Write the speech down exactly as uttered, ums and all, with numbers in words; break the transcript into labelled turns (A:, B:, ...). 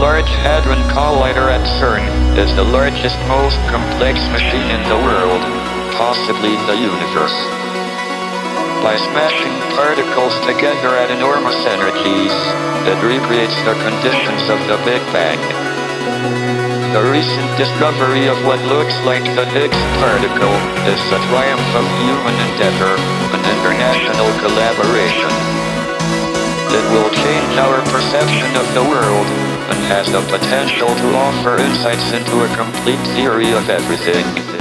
A: Large Hadron Collider at CERN is the largest, most complex machine in the world, possibly the universe. By smashing particles together at enormous energies, it recreates the conditions of the Big Bang. The recent discovery of what looks like the Higgs particle is the triumph of human endeavor and international collaboration. It will change our perception of the world and has the potential to offer insights into a complete theory of everything.